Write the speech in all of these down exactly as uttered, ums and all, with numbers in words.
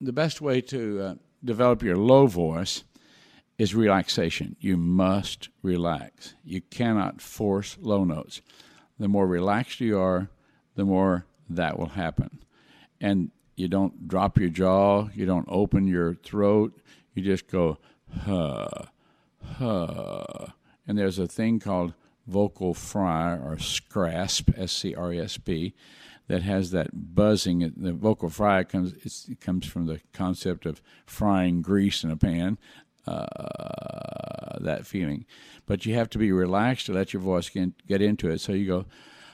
the best way to uh, develop your low voice is relaxation. You must relax. You cannot force low notes. The more relaxed you are, the more that will happen. And you don't drop your jaw. You don't open your throat. You just go, huh, huh. And there's a thing called vocal fry or scrasp, S C R A S P, that has that buzzing. The vocal fry comes it's, it comes from the concept of frying grease in a pan, uh, that feeling. But you have to be relaxed to let your voice get, get into it. So you go,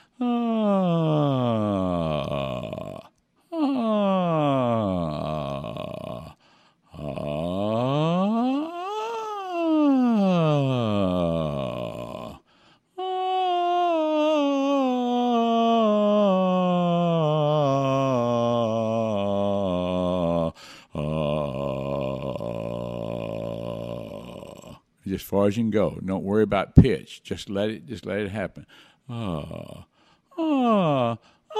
ah, ah, ah. As far as you can go. Don't worry about pitch. Just let it. Just let it happen. Ah, ah,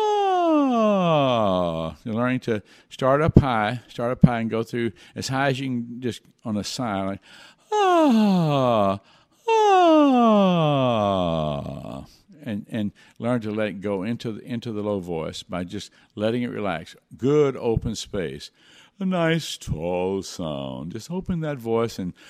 ah. You're learning to start up high. Start up high and go through as high as you can. Just on a sigh, like ah, ah, and and learn to let it go into the into the low voice by just letting it relax. Good open space. A nice tall sound. Just open that voice and.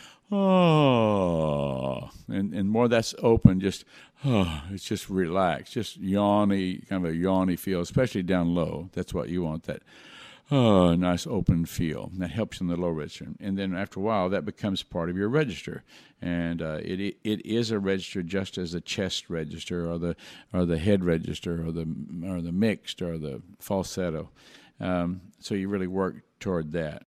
Oh, and and more that's open, just oh, it's just relaxed, just yawny, kind of a yawny feel, especially down low. That's what you want, that oh, nice open feel. That helps in the low register. And then after a while, that becomes part of your register. And uh, it it is a register just as the chest register or the or the head register or the or the mixed or the falsetto. Um, so you really work toward that.